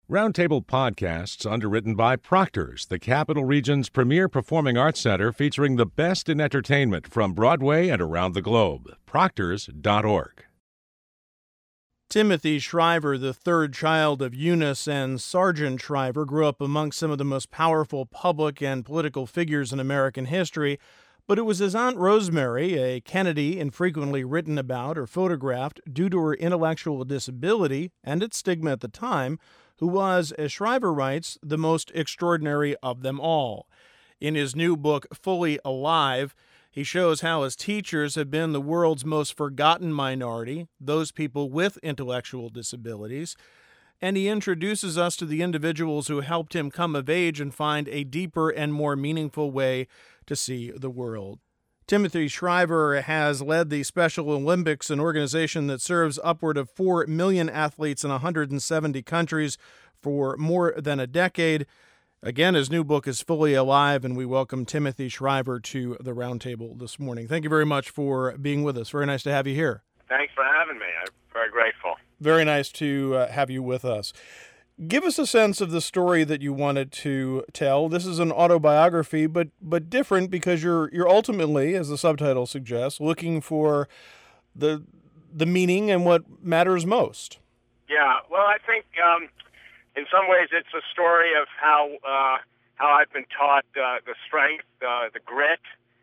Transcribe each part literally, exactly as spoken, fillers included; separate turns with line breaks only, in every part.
Roundtable Podcasts, underwritten by Proctor's, the Capital Region's premier performing arts center featuring the best in entertainment from Broadway and around the globe. Proctors dot org.
Timothy Shriver, the third child of Eunice and Sargent Shriver, grew up amongst some of the most powerful public and political figures in American history, but it was his Aunt Rosemary, a Kennedy infrequently written about or photographed due to her intellectual disability and its stigma at the time, who was, as Shriver writes, the most extraordinary of them all. In his new book, Fully Alive, he shows how his teachers have been the world's most forgotten minority, those people with intellectual disabilities, and he introduces us to the individuals who helped him come of age and find a deeper and more meaningful way to see the world. Timothy Shriver has led the Special Olympics, an organization that serves upward of four million athletes in one hundred seventy countries for more than a decade. Again, his new book is Fully Alive, and we welcome Timothy Shriver to the Roundtable this morning. Thank you very much for being with us. Very nice to have you here.
Thanks for having me. I'm very grateful.
Very nice to uh, have you with us. Give us a sense of the story that you wanted to tell. This is an autobiography, but but different because you're you're ultimately, as the subtitle suggests, looking for the the meaning and what matters most.
Yeah, well, I think um, in some ways it's a story of how uh, how I've been taught uh, the strength, uh, the grit,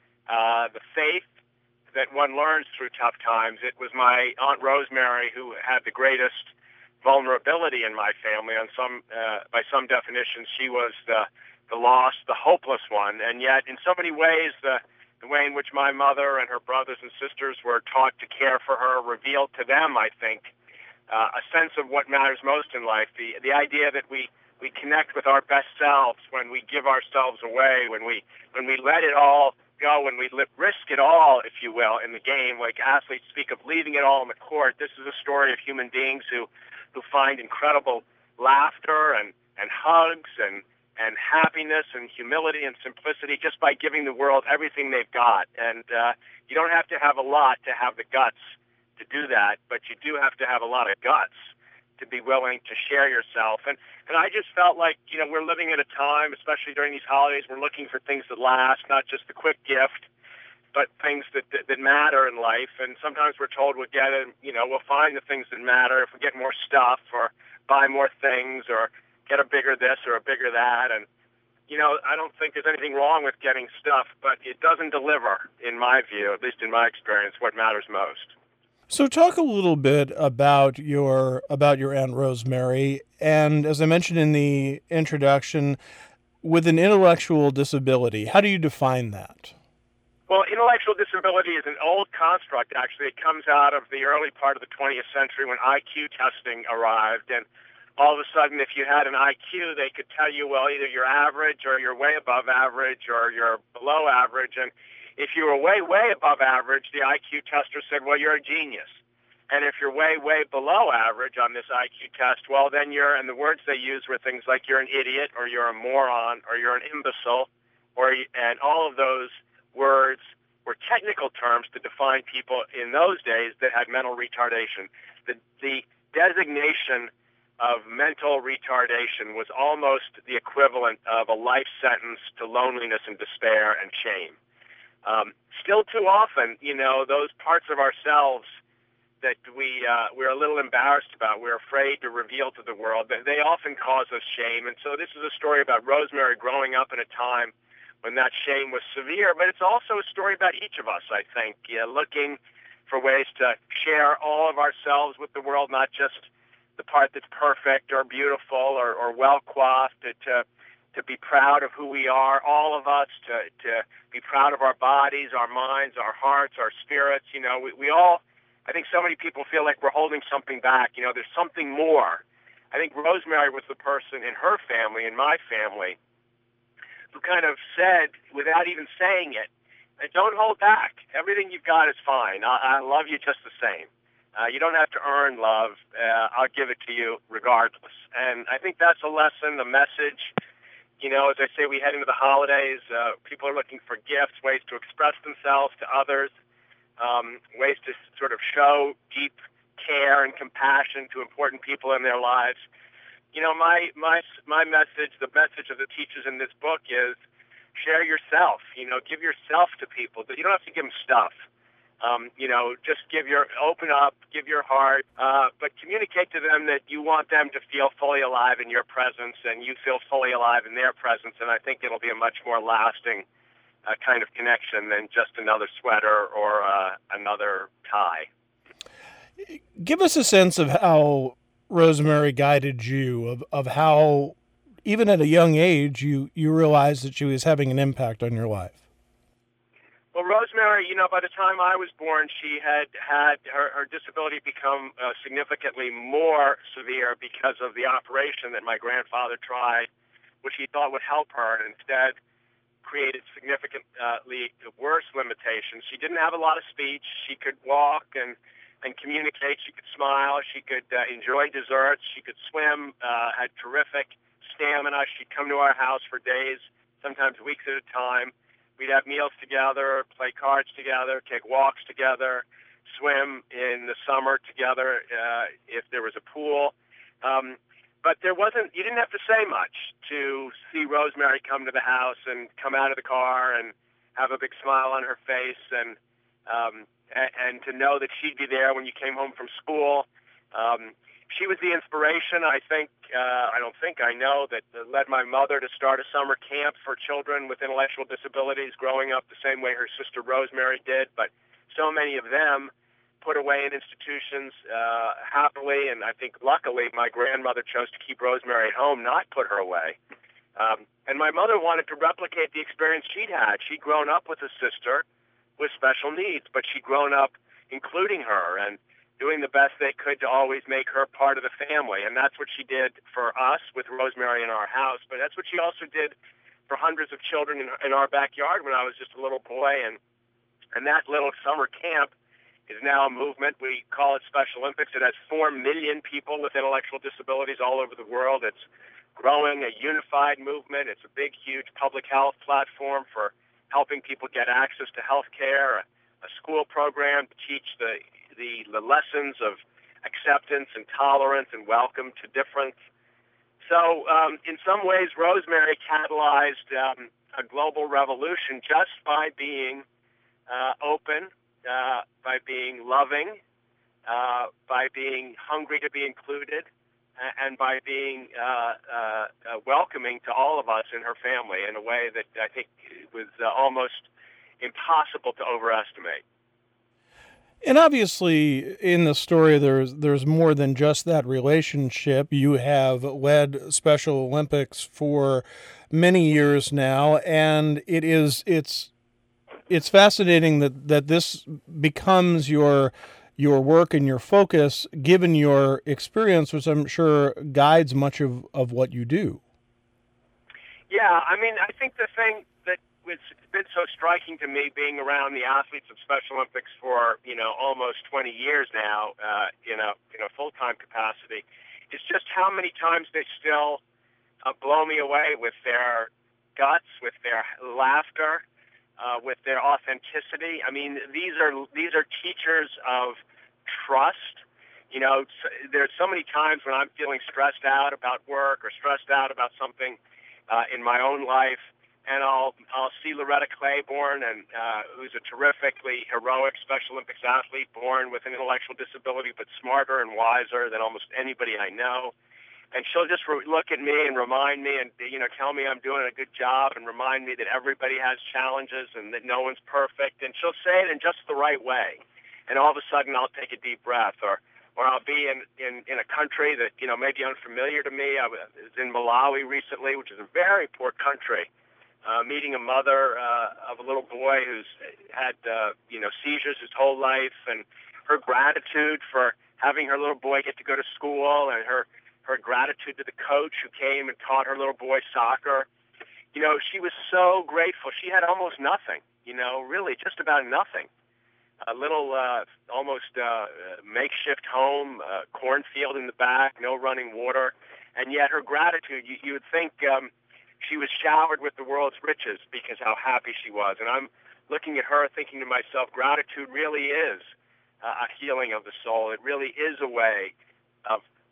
uh, the faith that one learns through tough times. It was my Aunt Rosemary who had the greatest vulnerability in my family. On some, uh, by some definitions, she was the the lost, the hopeless one. And yet, in so many ways, the the way in which my mother and her brothers and sisters were taught to care for her revealed to them, I think, uh, a sense of what matters most in life. The the idea that we we connect with our best selves when we give ourselves away, when we when we let it all go, when we li- risk it all, if you will, in the game. Like athletes speak of leaving it all on the court. This is a story of human beings who who find incredible laughter and, and hugs and, and happiness and humility and simplicity just by giving the world everything they've got. And uh, you don't have to have a lot to have the guts to do that, but you do have to have a lot of guts to be willing to share yourself. And, and I just felt like, you know, we're living at a time, especially during these holidays, we're looking for things that last, not just the quick gift, but things that, that that matter in life. And sometimes we're told we'll get it, you know, we'll find the things that matter if we get more stuff or buy more things or get a bigger this or a bigger that. And, you know, I don't think there's anything wrong with getting stuff, but it doesn't deliver, in my view, at least in my experience, what matters most.
So talk a little bit about your about your Aunt Rosemary. And as I mentioned in the introduction, with an intellectual disability, how do you define that?
Well, intellectual disability is an old construct, actually. It comes out of the early part of the twentieth century when I Q testing arrived. And all of a sudden, if you had an I Q, they could tell you, well, either you're average or you're way above average or you're below average. And if you were way, way above average, the I Q tester said, well, you're a genius. And if you're way, way below average on this I Q test, well, then you're, and the words they used were things like you're an idiot or you're a moron or you're an imbecile, or and all of those words were technical terms to define people in those days that had mental retardation. The, the designation of mental retardation was almost the equivalent of a life sentence to loneliness and despair and shame. Um, still too often, you know, those parts of ourselves that we, uh, we're a little embarrassed about, we're afraid to reveal to the world, they, they often cause us shame. And so this is a story about Rosemary growing up in a time when that shame was severe, but it's also a story about each of us, I think, yeah, looking for ways to share all of ourselves with the world, not just the part that's perfect or beautiful or, or well-coiffed, to, to to be proud of who we are, all of us, to, to be proud of our bodies, our minds, our hearts, our spirits. You know, we, we all, I think so many people feel like we're holding something back. You know, there's something more. I think Rosemary was the person in her family, in my family, who kind of said, without even saying it, don't hold back. Everything you've got is fine. I, I love you just the same. Uh, you don't have to earn love. Uh, I'll give it to you regardless. And I think that's a lesson, a message. You know, as I say, we head into the holidays. Uh, people are looking for gifts, ways to express themselves to others, um, ways to sort of show deep care and compassion to important people in their lives. you know, my my my message, the message of the teachers in this book is share yourself. You know, give yourself to people. You don't have to give them stuff. Um, you know, just give your open up, give your heart, uh, but communicate to them that you want them to feel fully alive in your presence, and you feel fully alive in their presence. And I think it'll be a much more lasting uh, kind of connection than just another sweater or uh, another tie.
Give us a sense of how Rosemary guided you, of, of how, even at a young age, you, you realized that she was having an impact on your life.
Well, Rosemary, you know, by the time I was born, she had had her, her disability become uh, significantly more severe because of the operation that my grandfather tried, which he thought would help her, and instead created significantly worse limitations. She didn't have a lot of speech. She could walk and and communicate. She could smile. She could uh, enjoy desserts. She could swim, uh, had terrific stamina. She'd come to our house for days, sometimes weeks at a time. We'd have meals together, play cards together, take walks together, swim in the summer together uh, if there was a pool. Um, but there wasn't, you didn't have to say much to see Rosemary come to the house and come out of the car and have a big smile on her face, and um, and, and to know that she'd be there when you came home from school. Um, she was the inspiration, I think, uh, I don't think, I know, that uh, led my mother to start a summer camp for children with intellectual disabilities, growing up the same way her sister Rosemary did. But so many of them put away in institutions uh, happily, and I think luckily my grandmother chose to keep Rosemary at home, not put her away. Um, and my mother wanted to replicate the experience she'd had. She'd grown up with a sister with special needs, but she'd grown up including her and doing the best they could to always make her part of the family. And that's what she did for us with Rosemary in our house, but that's what she also did for hundreds of children in, in our backyard when I was just a little boy. And, and that little summer camp is now a movement. We call it Special Olympics. It has four million people with intellectual disabilities all over the world. It's growing, a unified movement. It's a big, huge public health platform for helping people get access to health care, a, a school program to teach the, the the lessons of acceptance and tolerance and welcome to difference. So um, in some ways, Rosemary catalyzed um, a global revolution just by being uh, open, uh, by being loving, uh, by being hungry to be included, and by being uh, uh, uh, welcoming to all of us in her family in a way that I think was uh, almost impossible to overestimate.
And obviously, in the story, there's there's more than just that relationship. You have led Special Olympics for many years now, and it is it's it's fascinating that, that this becomes your your work and your focus, given your experience, which I'm sure guides much of, of what you do.
Yeah, I mean, I think the thing that was been so striking to me, being around the athletes of Special Olympics for, you know, almost twenty years now, uh, in a in a full-time capacity, is just how many times they still uh, blow me away with their guts, with their laughter, uh, with their authenticity. I mean, these are these are teachers of trust. You know, there's so many times when I'm feeling stressed out about work or stressed out about something uh, in my own life, and I'll I'll see Loretta Claiborne, and uh, who's a terrifically heroic Special Olympics athlete, born with an intellectual disability, but smarter and wiser than almost anybody I know. And she'll just re- look at me and remind me, and you know, tell me I'm doing a good job, and remind me that everybody has challenges and that no one's perfect. And she'll say it in just the right way. And all of a sudden, I'll take a deep breath, or or I'll be in, in, in a country that, you know, may be unfamiliar to me. I was in Malawi recently, which is a very poor country, uh, meeting a mother uh, of a little boy who's had, uh, you know, seizures his whole life, and her gratitude for having her little boy get to go to school, and her, her gratitude to the coach who came and taught her little boy soccer. You know, she was so grateful. She had almost nothing, you know, really just about nothing. A little uh, almost uh, makeshift home, uh, cornfield in the back, no running water. And yet her gratitude, you, you would think um, she was showered with the world's riches because how happy she was. And I'm looking at her thinking to myself, gratitude really is uh, a healing of the soul. It really is a way of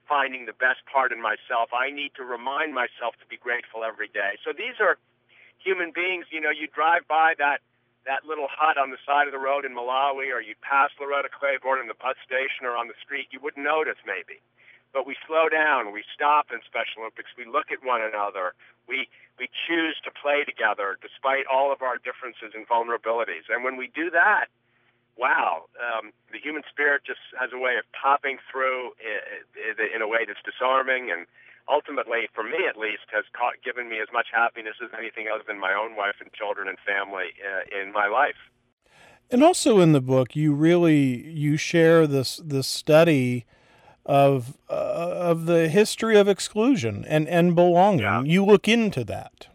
finding the best part in myself. I need to remind myself to be grateful every day. So these are human beings. You know, you drive by that that little hut on the side of the road in Malawi, or you pass Loretta Claiborne in the bus station or on the street, you wouldn't notice maybe. But we slow down, we stop in Special Olympics, we look at one another, we we choose to play together despite all of our differences and vulnerabilities. And when we do that, wow, um, the human spirit just has a way of popping through in, in a way that's disarming, and ultimately, for me at least, has caught, given me as much happiness as anything other than my own wife and children and family uh, in my life.
And also in the book, you really you share this this study of uh, of the history of exclusion and, and belonging.
Yeah.
You look into that.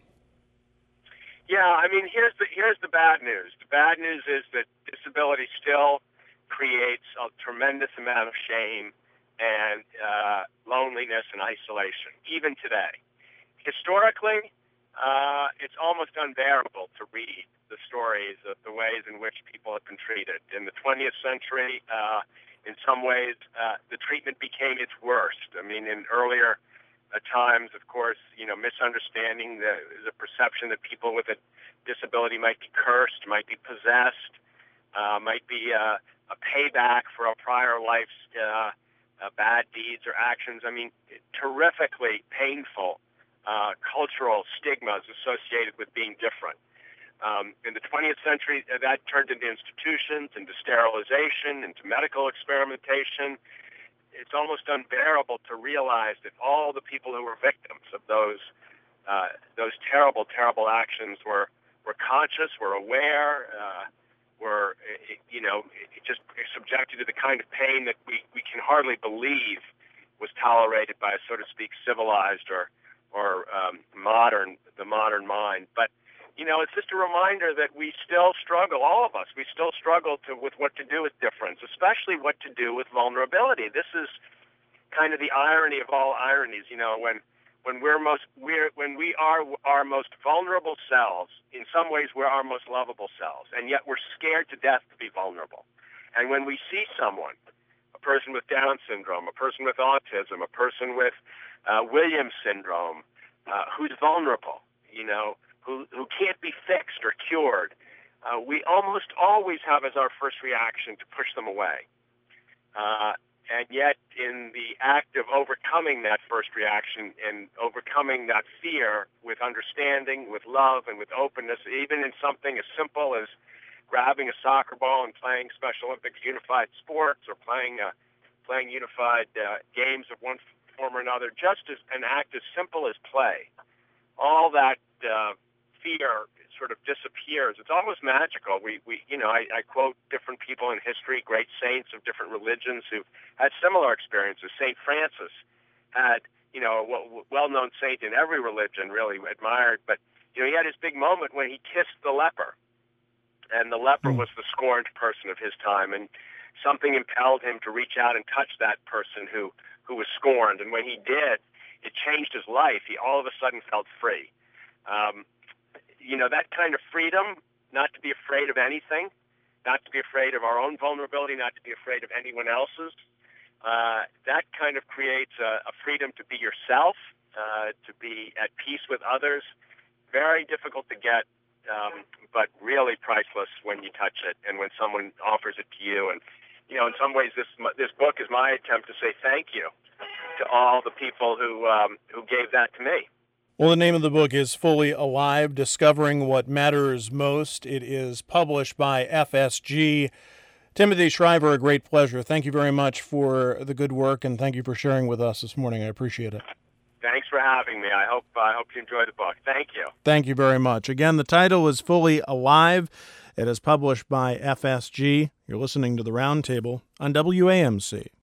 Yeah, I mean, here's the here's the bad news. The bad news is that disability still creates a tremendous amount of shame and uh, loneliness and isolation, even today. Historically, uh, it's almost unbearable to read the stories of the ways in which people have been treated. In the twentieth century, uh, in some ways, uh, the treatment became its worst. I mean, in earlier uh, times, of course, you know, misunderstanding, the, the perception that people with a disability might be cursed, might be possessed, uh, might be uh, a payback for a prior life's uh, uh, bad deeds or actions. I mean, terrifically painful uh, cultural stigmas associated with being different. Um, in the twentieth century, that turned into institutions, into sterilization, into medical experimentation. It's almost unbearable to realize that all the people who were victims of those uh, those terrible, terrible actions were were conscious, were aware, uh, were you know just subjected to the kind of pain that we, we can hardly believe was tolerated by a, so to speak, civilized or or um, modern the modern mind. But you know, it's just a reminder that we still struggle, all of us, we still struggle to, with what to do with difference, especially what to do with vulnerability. This is kind of the irony of all ironies, you know, when when we're most we're when we are our most vulnerable selves, in some ways we're our most lovable selves, and yet we're scared to death to be vulnerable. And when we see someone, a person with Down syndrome, a person with autism, a person with uh, Williams syndrome, uh, who's vulnerable, you know, who who can't be fixed or cured, uh, we almost always have as our first reaction to push them away. Uh, and yet, in the act of overcoming that first reaction and overcoming that fear with understanding, with love, and with openness, even in something as simple as grabbing a soccer ball and playing Special Olympics unified sports, or playing uh, playing unified uh, games of one form or another, just as an act as simple as play, all that uh, fear sort of disappears. It's almost magical. We, we you know, I, I quote different people in history, great saints of different religions who had similar experiences. Saint Francis had, you know, a well-known saint in every religion, really admired, but, you know, he had his big moment when he kissed the leper, and the leper was the scorned person of his time, and something impelled him to reach out and touch that person who, who was scorned, and when he did, it changed his life. He all of a sudden felt free. Um, You know, that kind of freedom, not to be afraid of anything, not to be afraid of our own vulnerability, not to be afraid of anyone else's, uh, that kind of creates a, a freedom to be yourself, uh, to be at peace with others. Very difficult to get, um, but really priceless when you touch it and when someone offers it to you. And, you know, in some ways, this this book is my attempt to say thank you to all the people who um, who gave that to me.
Well, the name of the book is Fully Alive, Discovering What Matters Most. It is published by F S G. Timothy Shriver, a great pleasure. Thank you very much for the good work, and thank you for sharing with us this morning. I appreciate it.
Thanks for having me. I hope I hope you enjoy the book. Thank you.
Thank you very much. Again, the title is Fully Alive. It is published by F S G. You're listening to The Roundtable on W A M C.